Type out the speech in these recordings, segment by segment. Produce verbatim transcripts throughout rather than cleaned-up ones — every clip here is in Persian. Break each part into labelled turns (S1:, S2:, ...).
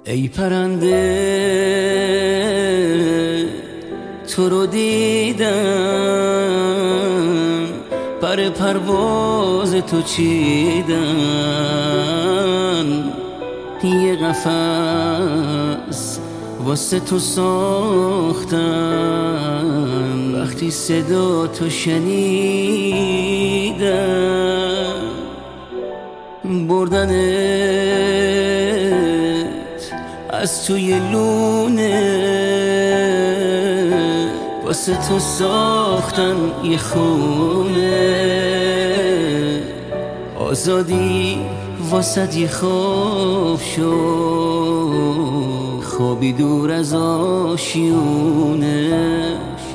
S1: ای پرنده تو رو دیدم، پر پرواز تو چیدم، یه قفس واسه تو ساختم. وقتی صدا تو شنیدم بردنت از توی لونه، واسه تو ساختن یه خونه. آزادی واسه یه خواب شد، خوابی دور از آشیونه.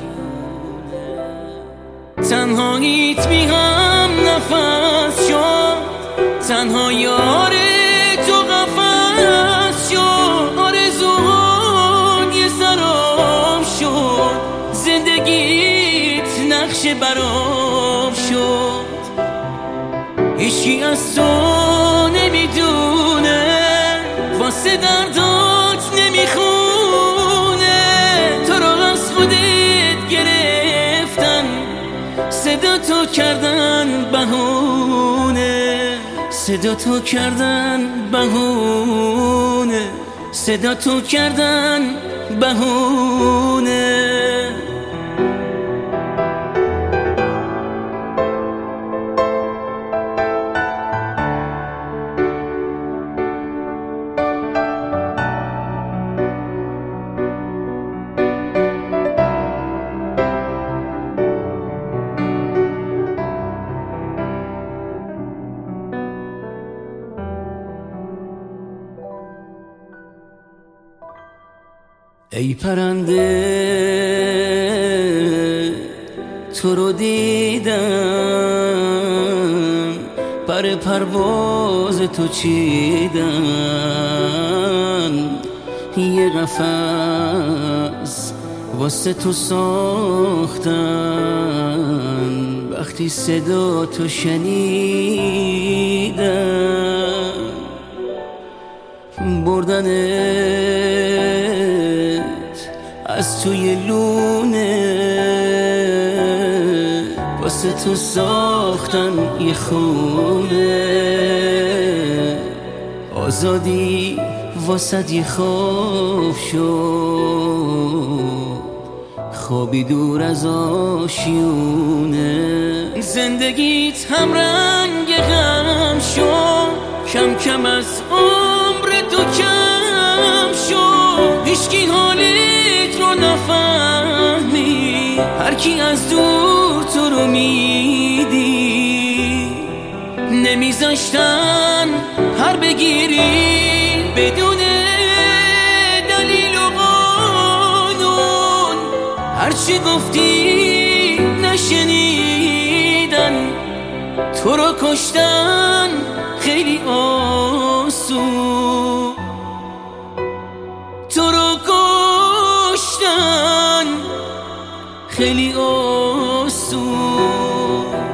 S1: تنهاییت بی هم نفس شد، تنها یار تو قفس شد. آرزوان یه سراب شد، زندگیت نقش براب شد. هیچی از تو نمیدونه، واسه دردات نمیخونه. تو رو از خودت گرفتن، صدا تو کردن بهونه. صدا تو کردن بهونه، صدا تو کردن بهونه. ای پرنده تو رو دیدم، پر پرواز تو چیدم، یه قفس واسه تو ساختم. وقتی صدا تو شنیدم بردنت از توی لونه، واسه تو ساختن یه خونه. آزادی واسه یه خواب شد، خوابی دور از آشیونه. زندگیت هم رنگ غم شد، کم کم از عمر تو کم شد. هیچکی حالت رو نفهمی، هر کی از دور تو رو میدی. نمیذاشتن هر بگیری بدون دلیل و قانون. هرچی گفتی نشنیدن، تو رو کشتن خیلی آسون. تو رو کشتن خیلی آسون.